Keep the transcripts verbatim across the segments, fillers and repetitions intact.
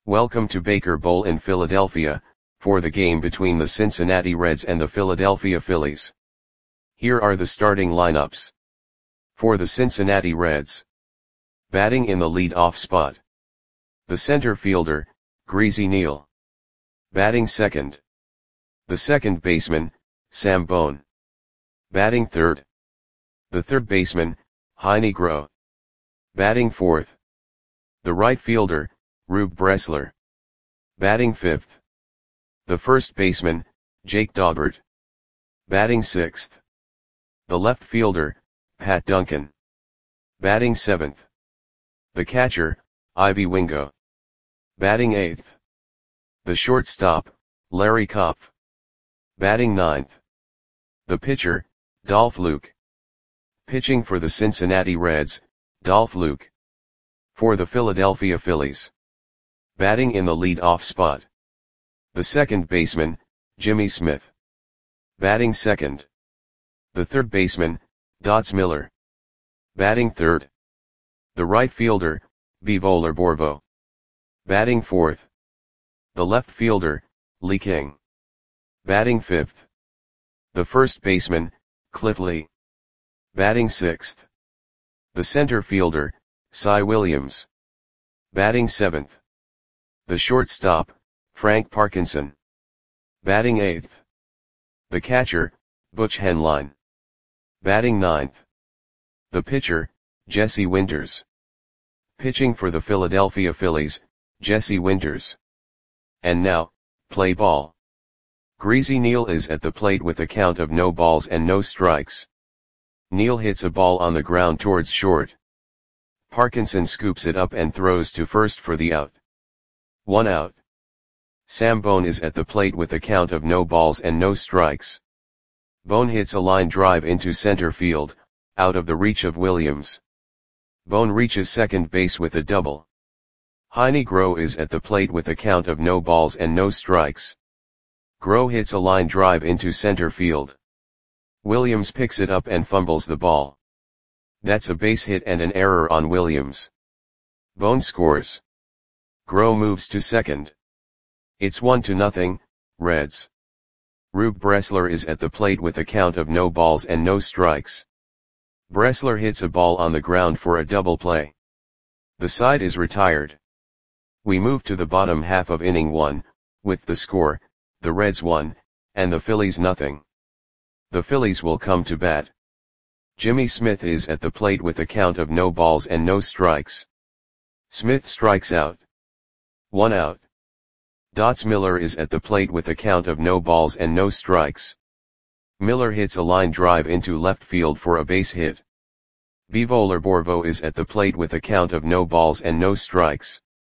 Welcome to Baker Bowl in Philadelphia, for the game between the Cincinnati Reds and the Philadelphia Phillies. Here are the starting lineups. For the Cincinnati Reds. Batting in the lead-off spot. The center fielder, Greasy Neal. Batting second. The second baseman, Sam Bone. Batting third. The third baseman, Heinie Groh. Batting fourth. The right fielder, Rube Bressler. Batting fifth. The first baseman, Jake Daubert. Batting sixth. The left fielder, Pat Duncan. Batting seventh. The catcher, Ivy Wingo. Batting eighth. The shortstop, Larry Kopf. Batting ninth. The pitcher, Dolph Luke. Pitching for the Cincinnati Reds, Dolph Luke. For the Philadelphia Phillies. Batting in the lead-off spot. The second baseman, Jimmy Smith. Batting second. The third baseman, Dots Miller. Batting third. The right fielder, Bivol Borvo. Batting fourth. The left fielder, Lee King. Batting fifth. The first baseman, Cliff Lee. Batting sixth. The center fielder, Cy Williams. Batting seventh. The shortstop, Frank Parkinson. Batting eighth. The catcher, Butch Henline. Batting ninth. The pitcher, Jesse Winters. Pitching for the Philadelphia Phillies, Jesse Winters. And now, play ball. Greasy Neal is at the plate with a count of no balls and no strikes. Neal hits a ball on the ground towards short. Parkinson scoops it up and throws to first for the out. One out. Sam Bone is at the plate with a count of no balls and no strikes. Bone hits a line drive into center field, out of the reach of Williams. Bone reaches second base with a double. Heinie Groh is at the plate with a count of no balls and no strikes. Groh hits a line drive into center field. Williams picks it up and fumbles the ball. That's a base hit and an error on Williams. Bone scores. Groh moves to second. It's one to nothing, Reds. Rube Bressler is at the plate with a count of no balls and no strikes. Bressler hits a ball on the ground for a double play. The side is retired. We move to the bottom half of inning one, with the score, the Reds one, and the Phillies nothing. The Phillies will come to bat. Jimmy Smith is at the plate with a count of no balls and no strikes. Smith strikes out. One out. Dots Miller is at the plate with a count of no balls and no strikes. Miller hits a line drive into left field for a base hit. Bivol Borvo is at the plate with a count of no balls and no strikes.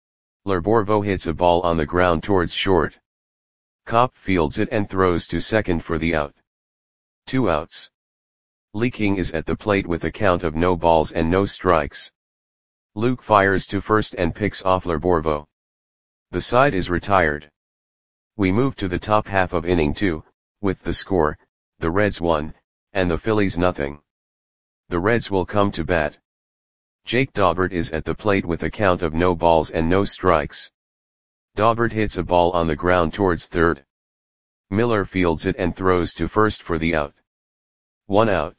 Borvo hits a ball on the ground towards short. Kopf fields it and throws to second for the out. Two outs. Lee King is at the plate with a count of no balls and no strikes. Luke fires to first and picks off Borvo. The side is retired. We move to the top half of inning two, with the score, the Reds one, and the Phillies nothing. The Reds will come to bat. Jake Daubert is at the plate with a count of no balls and no strikes. Daubert hits a ball on the ground towards third. Miller fields it and throws to first for the out. One out.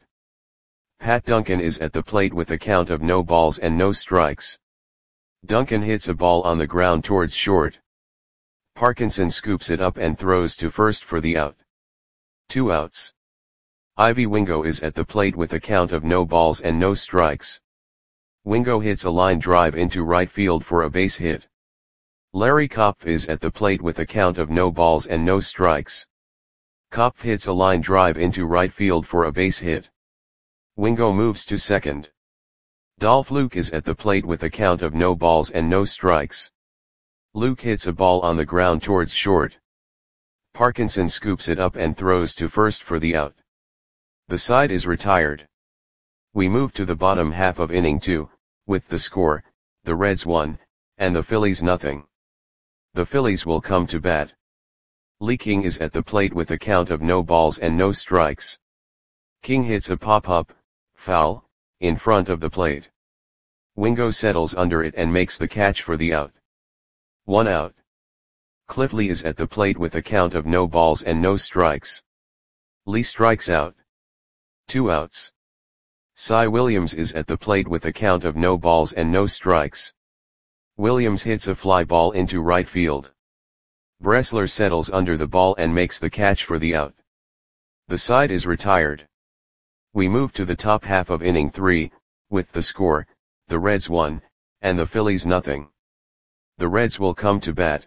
Pat Duncan is at the plate with a count of no balls and no strikes. Duncan hits a ball on the ground towards short. Parkinson scoops it up and throws to first for the out. Two outs. Ivy Wingo is at the plate with a count of no balls and no strikes. Wingo hits a line drive into right field for a base hit. Larry Kopf is at the plate with a count of no balls and no strikes. Kopf hits a line drive into right field for a base hit. Wingo moves to second. Dolph Luke is at the plate with a count of no balls and no strikes. Luke hits a ball on the ground towards short. Parkinson scoops it up and throws to first for the out. The side is retired. We move to the bottom half of inning two, with the score, the Reds one, and the Phillies nothing. The Phillies will come to bat. Lee King is at the plate with a count of no balls and no strikes. King hits a pop-up, foul, in front of the plate. Wingo settles under it and makes the catch for the out. One out. Cliff Lee is at the plate with a count of no balls and no strikes. Lee strikes out. Two outs. Cy Williams is at the plate with a count of no balls and no strikes. Williams hits a fly ball into right field. Bressler settles under the ball and makes the catch for the out. The side is retired. We move to the top half of inning three, with the score, the Reds one, and the Phillies nothing. The Reds will come to bat.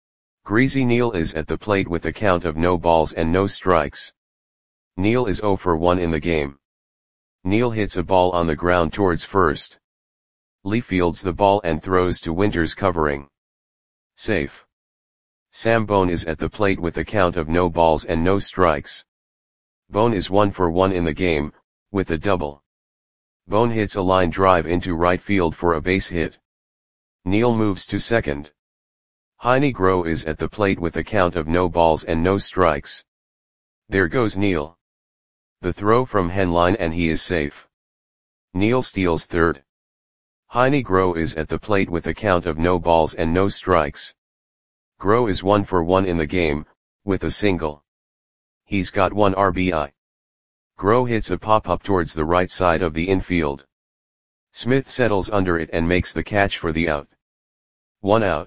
Greasy Neal is at the plate with a count of no balls and no strikes. Neal is oh for one in the game. Neal hits a ball on the ground towards first. Lee fields the ball and throws to Winters covering. Safe. Sam Bone is at the plate with a count of no balls and no strikes. Bone is one for one in the game, with a double. Bone hits a line drive into right field for a base hit. Neal moves to second. Heine Groh is at the plate with a count of no balls and no strikes. There goes Neal. The throw from Henline and he is safe. Neal steals third. Heine Groh is at the plate with a count of no balls and no strikes. Groh is one for one in the game, with a single. He's got one R B I. Groh hits a pop-up towards the right side of the infield. Smith settles under it and makes the catch for the out. One out.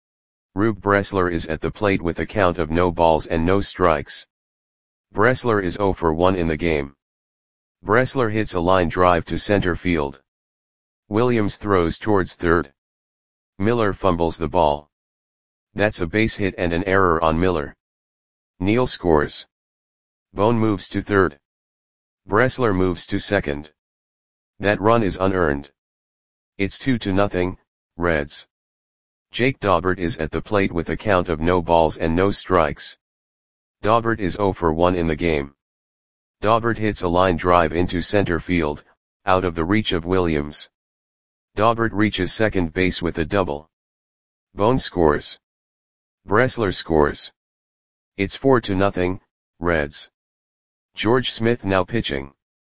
Rube Bressler is at the plate with a count of no balls and no strikes. Bressler is oh for one in the game. Bressler hits a line drive to center field. Williams throws towards third. Miller fumbles the ball. That's a base hit and an error on Miller. Neal scores. Bone moves to third. Bressler moves to second. That run is unearned. It's two to nothing, Reds. Jake Daubert is at the plate with a count of no balls and no strikes. Daubert is oh for one in the game. Daubert hits a line drive into center field, out of the reach of Williams. Daubert reaches second base with a double. Bone scores. Bressler scores. It's four to nothing, Reds. George Smith now pitching.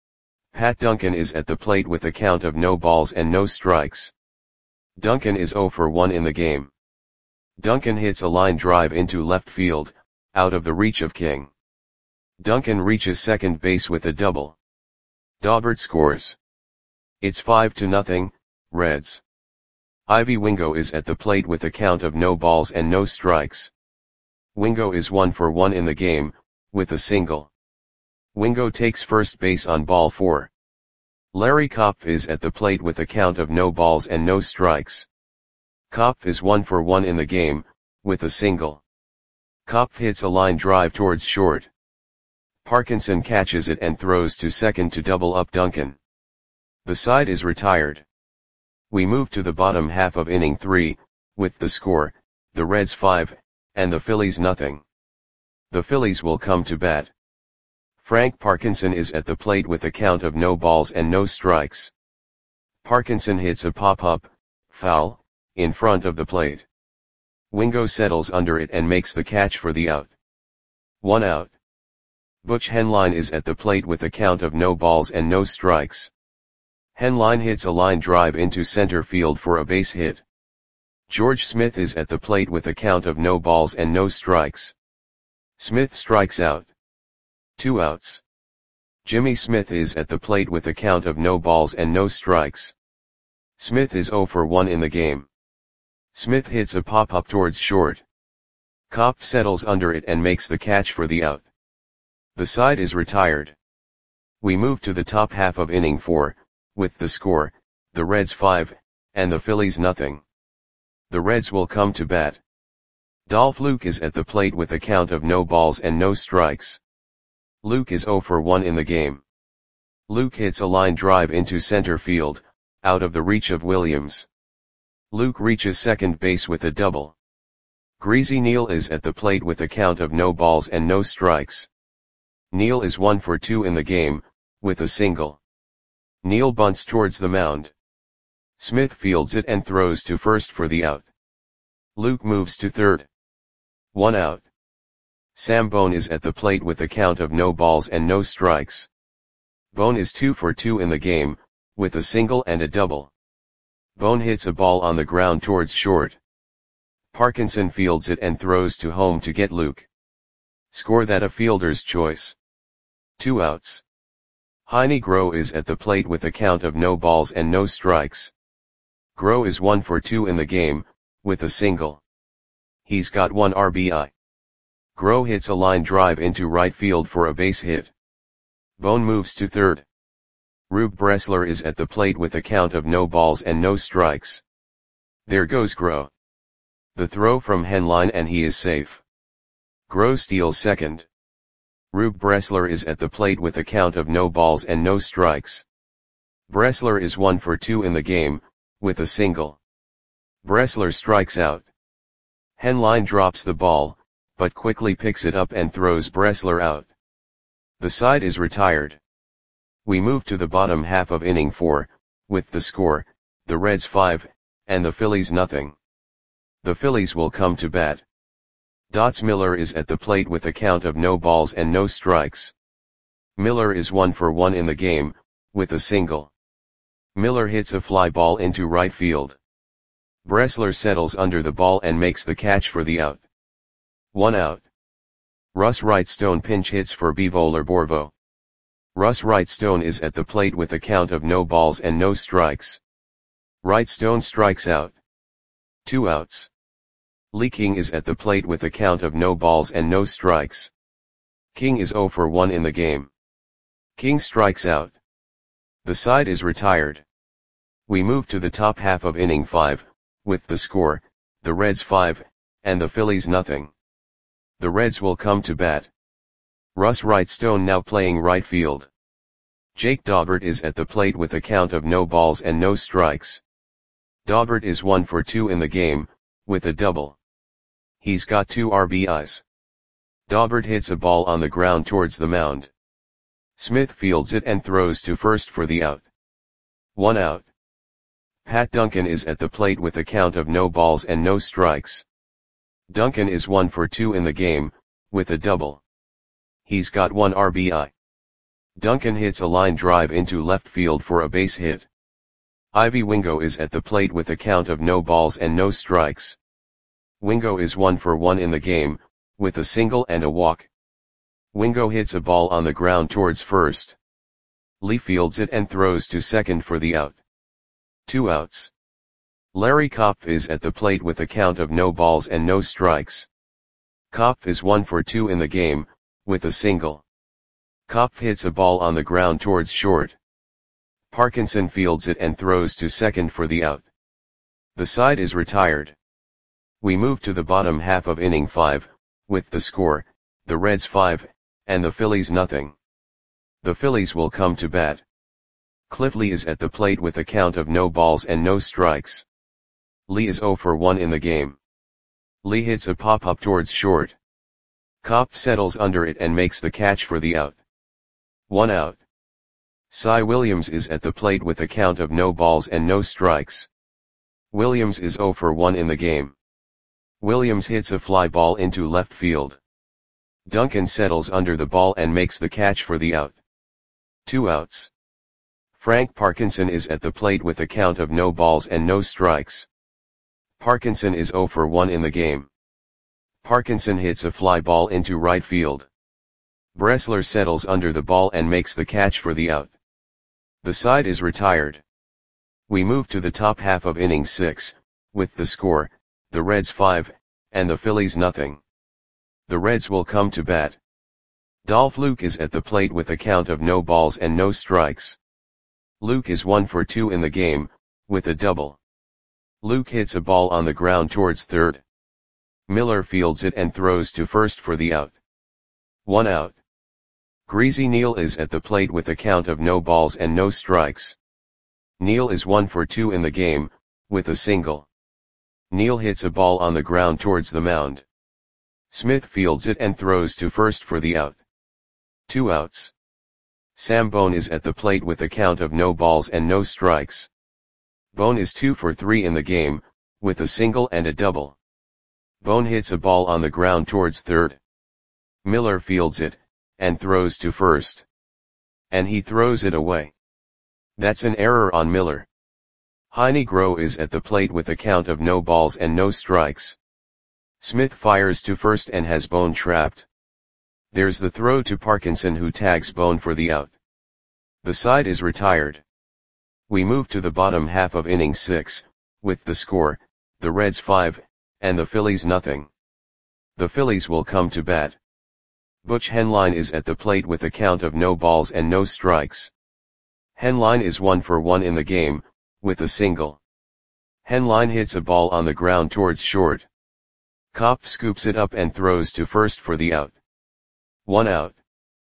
Pat Duncan is at the plate with a count of no balls and no strikes. Duncan is oh for one in the game. Duncan hits a line drive into left field, out of the reach of King. Duncan reaches second base with a double. Daubert scores. It's five to nothing, Reds. Ivy Wingo is at the plate with a count of no balls and no strikes. Wingo is one for one in the game, with a single. Wingo takes first base on ball four. Larry Kopf is at the plate with a count of no balls and no strikes. Kopf is one for one in the game, with a single. Kopf hits a line drive towards short. Parkinson catches it and throws to second to double up Duncan. The side is retired. We move to the bottom half of inning three, with the score, the Reds five, and the Phillies nothing. The Phillies will come to bat. Frank Parkinson is at the plate with a count of no balls and no strikes. Parkinson hits a pop-up, foul, in front of the plate. Wingo settles under it and makes the catch for the out. One out. Butch Henline is at the plate with a count of no balls and no strikes. Henline hits a line drive into center field for a base hit. George Smith is at the plate with a count of no balls and no strikes. Smith strikes out. Two outs. Jimmy Smith is at the plate with a count of no balls and no strikes. Smith is oh for one in the game. Smith hits a pop-up towards short. Kopf settles under it and makes the catch for the out. The side is retired. We move to the top half of inning four, with the score, the Reds five, and the Phillies nothing. The Reds will come to bat. Dolph Luke is at the plate with a count of no balls and no strikes. Luke is oh for one in the game. Luke hits a line drive into center field, out of the reach of Williams. Luke reaches second base with a double. Greasy Neal is at the plate with a count of no balls and no strikes. Neal is one for two in the game, with a single. Neal bunts towards the mound. Smith fields it and throws to first for the out. Luke moves to third. One out. Sam Bone is at the plate with a count of no balls and no strikes. Bone is two for two in the game, with a single and a double. Bone hits a ball on the ground towards short. Parkinson fields it and throws to home to get Luke. Score that a fielder's choice. Two outs. Heine Groh is at the plate with a count of no balls and no strikes. Groh is one for two in the game, with a single. He's got one R B I. Groh hits a line drive into right field for a base hit. Bone moves to third. Rube Bressler is at the plate with a count of no balls and no strikes. There goes Groh. The throw from Henline and he is safe. Groh steals second. Rube Bressler is at the plate with a count of no balls and no strikes. Bressler is one for two in the game, with a single. Bressler strikes out. Henline drops the ball, but quickly picks it up and throws Bressler out. The side is retired. We move to the bottom half of inning four, with the score, the Reds five, and the Phillies nothing. The Phillies will come to bat. Dots Miller is at the plate with a count of no balls and no strikes. Miller is one for one in the game, with a single. Miller hits a fly ball into right field. Bressler settles under the ball and makes the catch for the out. One out. Russ Wrightstone pinch hits for Bivolar Borvo. Russ Wrightstone is at the plate with a count of no balls and no strikes. Wrightstone strikes out. Two outs. Lee King is at the plate with a count of no balls and no strikes. King is zero for one in the game. King strikes out. The side is retired. We move to the top half of inning five, with the score, the Reds five, and the Phillies nothing. The Reds will come to bat. Russ Wrightstone now playing right field. Jake Daubert is at the plate with a count of no balls and no strikes. Daubert is one for two in the game, with a double. He's got two R B Is. Daubert hits a ball on the ground towards the mound. Smith fields it and throws to first for the out. One out. Pat Duncan is at the plate with a count of no balls and no strikes. Duncan is one for two in the game, with a double. He's got one R B I. Duncan hits a line drive into left field for a base hit. Ivy Wingo is at the plate with a count of no balls and no strikes. Wingo is one for one in the game, with a single and a walk. Wingo hits a ball on the ground towards first. Lee fields it and throws to second for the out. Two outs. Larry Kopf is at the plate with a count of no balls and no strikes. Kopf is one for two in the game, with a single. Kopf hits a ball on the ground towards short. Parkinson fields it and throws to second for the out. The side is retired. We move to the bottom half of inning five, with the score, the Reds five, and the Phillies nothing. The Phillies will come to bat. Cliff Lee is at the plate with a count of no balls and no strikes. Lee is zero for one in the game. Lee hits a pop-up towards short. Kopf settles under it and makes the catch for the out. One out. Cy Williams is at the plate with a count of no balls and no strikes. Williams is zero for one in the game. Williams hits a fly ball into left field. Duncan settles under the ball and makes the catch for the out. Two outs. Frank Parkinson is at the plate with a count of no balls and no strikes. Parkinson is zero for one in the game. Parkinson hits a fly ball into right field. Bressler settles under the ball and makes the catch for the out. The side is retired. We move to the top half of inning six, with the score, the Reds five, and the Phillies nothing. The Reds will come to bat. Dolph Luke is at the plate with a count of no balls and no strikes. Luke is one for two in the game, with a double. Luke hits a ball on the ground towards third. Miller fields it and throws to first for the out. One out. Greasy Neal is at the plate with a count of no balls and no strikes. Neal is one for two in the game, with a single. Neal hits a ball on the ground towards the mound. Smith fields it and throws to first for the out. Two outs. Sam Bone is at the plate with a count of no balls and no strikes. Bone is two for three in the game, with a single and a double. Bone hits a ball on the ground towards third. Miller fields it, and throws to first. And he throws it away. That's an error on Miller. Heine Groh is at the plate with a count of no balls and no strikes. Smith fires to first and has Bone trapped. There's the throw to Parkinson, who tags Bone for the out. The side is retired. We move to the bottom half of inning six, with the score, the Reds five, and the Phillies nothing. The Phillies will come to bat. Butch Henline is at the plate with a count of no balls and no strikes. Henline is one for one in the game, with a single. Henline hits a ball on the ground towards short. Kopf scoops it up and throws to first for the out. One out.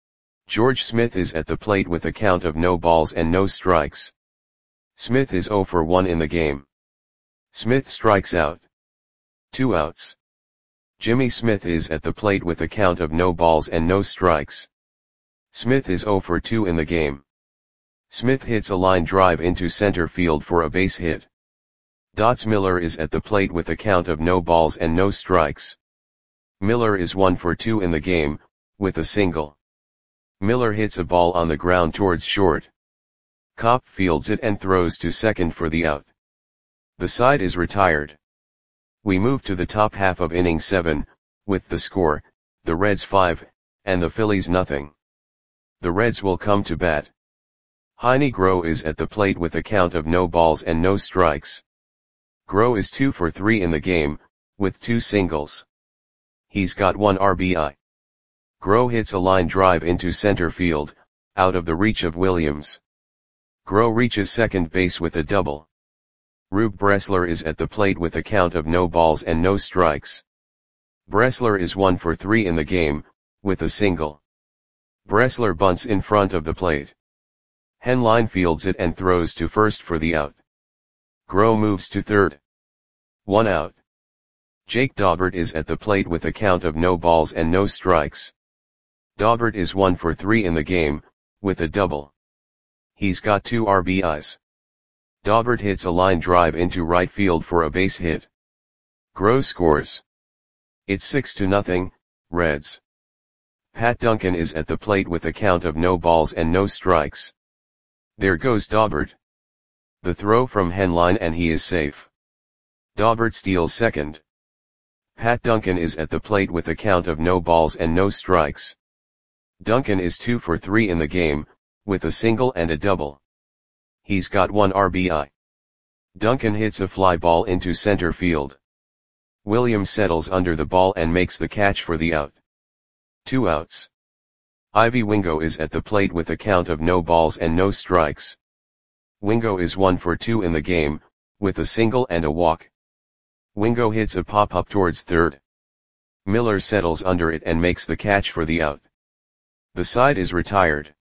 George Smith is at the plate with a count of no balls and no strikes. Smith is zero for one in the game. Smith strikes out. Two outs. Jimmy Smith is at the plate with a count of no balls and no strikes. Smith is zero for two in the game. Smith hits a line drive into center field for a base hit. Dots Miller is at the plate with a count of no balls and no strikes. Miller is one for two in the game, with a single. Miller hits a ball on the ground towards short. Kopf fields it and throws to second for the out. The side is retired. We move to the top half of inning seven, with the score, the Reds five, and the Phillies nothing. The Reds will come to bat. Heine Groh is at the plate with a count of no balls and no strikes. Groh is two for three in the game, with two singles. He's got one R B I. Groh hits a line drive into center field, out of the reach of Williams. Groh reaches second base with a double. Rube Bressler is at the plate with a count of no balls and no strikes. Bressler is one for three in the game, with a single. Bressler bunts in front of the plate. Henline fields it and throws to first for the out. Groh moves to third. One out. Jake Daubert is at the plate with a count of no balls and no strikes. Daubert is one for three in the game, with a double. He's got two R B Is. Daubert hits a line drive into right field for a base hit. Groh scores. It's six to nothing, Reds. Pat Duncan is at the plate with a count of no balls and no strikes. There goes Daubert. The throw from Henline and he is safe. Daubert steals second. Pat Duncan is at the plate with a count of no balls and no strikes. Duncan is two for three in the game, with a single and a double. He's got one R B I. Duncan hits a fly ball into center field. Williams settles under the ball and makes the catch for the out. Two outs. Ivy Wingo is at the plate with a count of no balls and no strikes. Wingo is one for two in the game, with a single and a walk. Wingo hits a pop-up towards third. Miller settles under it and makes the catch for the out. The side is retired.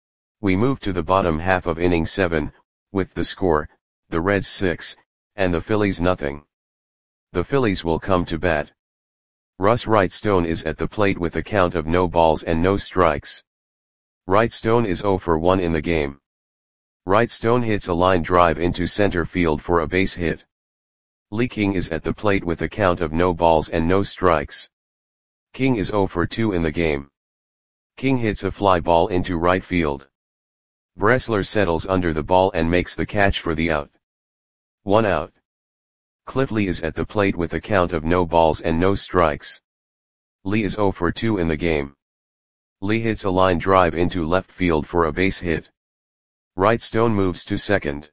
We move to the bottom half of inning seven, with the score, the Reds six, and the Phillies nothing. The Phillies will come to bat. Russ Wrightstone is at the plate with a count of no balls and no strikes. Wrightstone is zero for one in the game. Wrightstone hits a line drive into center field for a base hit. Lee King is at the plate with a count of no balls and no strikes. King is zero for two in the game. King hits a fly ball into right field. Bressler settles under the ball and makes the catch for the out. One out. Cliff Lee is at the plate with a count of no balls and no strikes. Lee is zero for two in the game. Lee hits a line drive into left field for a base hit. Wrightstone moves to second.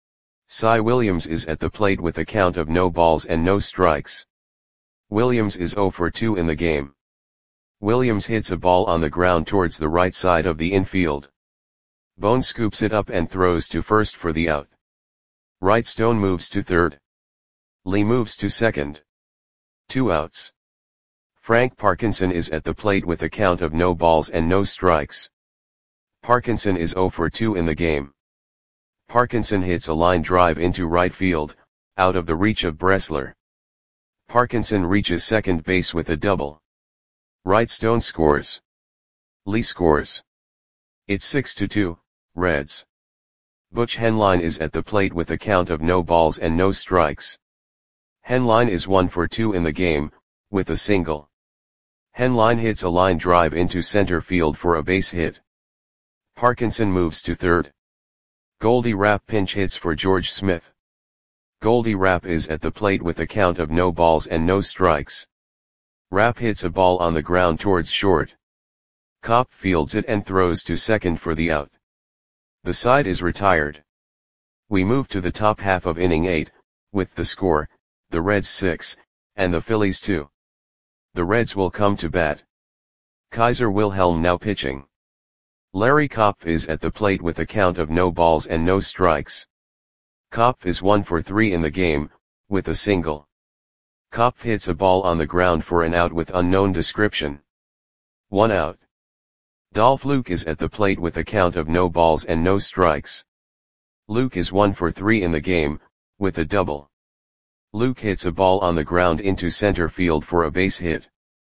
Cy Williams is at the plate with a count of no balls and no strikes. Williams is zero for two in the game. Williams hits a ball on the ground towards the right side of the infield. Bone scoops it up and throws to first for the out. Wrightstone moves to third. Lee moves to second. Two outs. Frank Parkinson is at the plate with a count of no balls and no strikes. Parkinson is zero for two in the game. Parkinson hits a line drive into right field, out of the reach of Bressler. Parkinson reaches second base with a double. Wrightstone scores. Lee scores. It's six to two, Reds. Butch Henline is at the plate with a count of no balls and no strikes. Henline is one for two in the game, with a single. Henline hits a line drive into center field for a base hit. Parkinson moves to third. Goldie Rapp pinch hits for George Smith. Goldie Rapp is at the plate with a count of no balls and no strikes. Rapp hits a ball on the ground towards short. Kopp fields it and throws to second for the out. The side is retired. We move to the top half of inning eight, with the score, the Reds six, and the Phillies two. The Reds will come to bat. Kaiser Wilhelm now pitching. Larry Kopf is at the plate with a count of no balls and no strikes. Kopf is one for three in the game, with a single. Kopf hits a ball on the ground for an out with unknown description. One out. Dolph Luke is at the plate with a count of no balls and no strikes. Luke is one for three in the game, with a double. Luke hits a ball on the ground into center field for a base hit.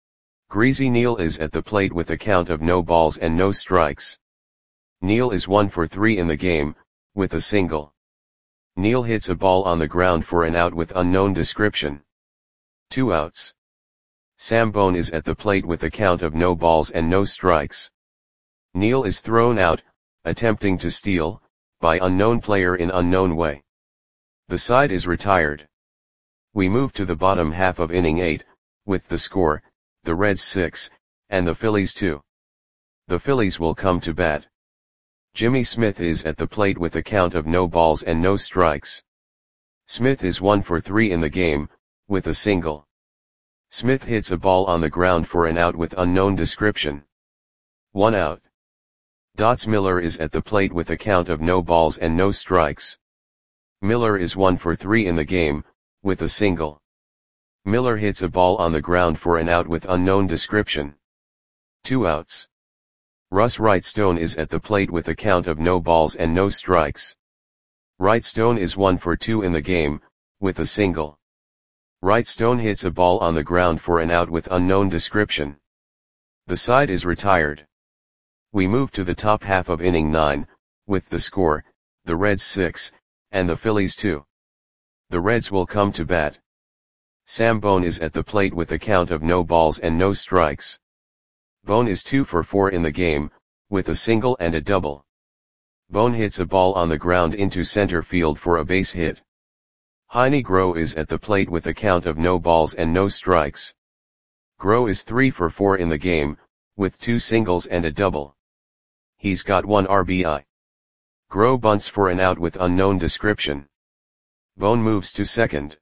Greasy Neal is at the plate with a count of no balls and no strikes. Neal is one for three in the game, with a single. Neal hits a ball on the ground for an out with unknown description. Two outs. Sam Bone is at the plate with a count of no balls and no strikes. Neal is thrown out, attempting to steal, by unknown player in unknown way. The side is retired. We move to the bottom half of inning eight, with the score, the Reds six, and the Phillies two. The Phillies will come to bat. Jimmy Smith is at the plate with a count of no balls and no strikes. Smith is one for three in the game, with a single. Smith hits a ball on the ground for an out with unknown description. One out. Dots Miller is at the plate with a count of no balls and no strikes. Miller is one for three in the game, with a single. Miller hits a ball on the ground for an out with unknown description. Two outs. Russ Wrightstone is at the plate with a count of no balls and no strikes. Wrightstone is one for two in the game, with a single. Wrightstone hits a ball on the ground for an out with unknown description. The side is retired. We move to the top half of inning nine, with the score, the Reds six, and the Phillies two. The Reds will come to bat. Sam Bone is at the plate with a count of no balls and no strikes. Bone is two for four in the game, with a single and a double. Bone hits a ball on the ground into center field for a base hit. Heine Groh is at the plate with a count of no balls and no strikes. Groh is three for four in the game, with two singles and a double. He's got one R B I. Groh bunts for an out with unknown description. Bone moves to second.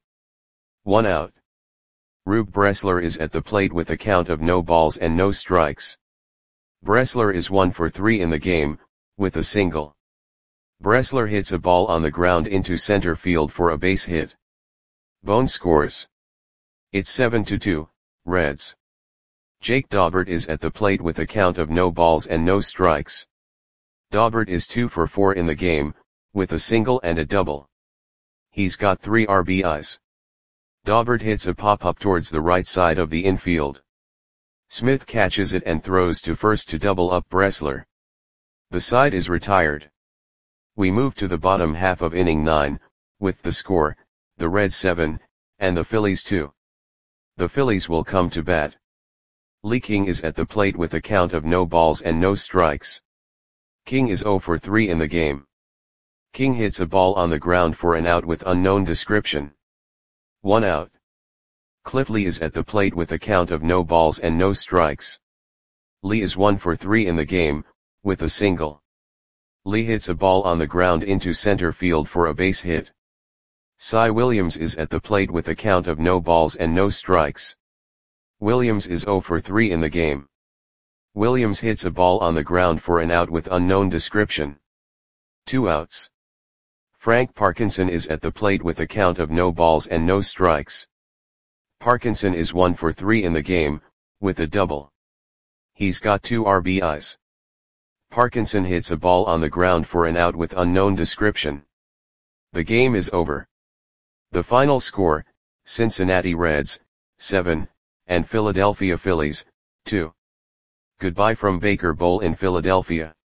One out. Rube Bressler is at the plate with a count of no balls and no strikes. Bressler is one for three in the game, with a single. Bressler hits a ball on the ground into center field for a base hit. Bone scores. It's seven to two, Reds. Jake Daubert is at the plate with a count of no balls and no strikes. Daubert is two for four in the game, with a single and a double. He's got three R B Is. Daubert hits a pop-up towards the right side of the infield. Smith catches it and throws to first to double up Bressler. The side is retired. We move to the bottom half of inning nine, with the score, the Reds seven, and the Phillies two. The Phillies will come to bat. Lee King is at the plate with a count of no balls and no strikes. King is zero for three in the game. King hits a ball on the ground for an out with unknown description. One out. Cliff Lee is at the plate with a count of no balls and no strikes. Lee is one for three in the game, with a single. Lee hits a ball on the ground into center field for a base hit. Cy Williams is at the plate with a count of no balls and no strikes. Williams is zero for three in the game. Williams hits a ball on the ground for an out with unknown description. Two outs. Frank Parkinson is at the plate with a count of no balls and no strikes. Parkinson is one for three in the game, with a double. He's got two R B Is. Parkinson hits a ball on the ground for an out with unknown description. The game is over. The final score, Cincinnati Reds, seven, and Philadelphia Phillies, two. Goodbye from Baker Bowl in Philadelphia.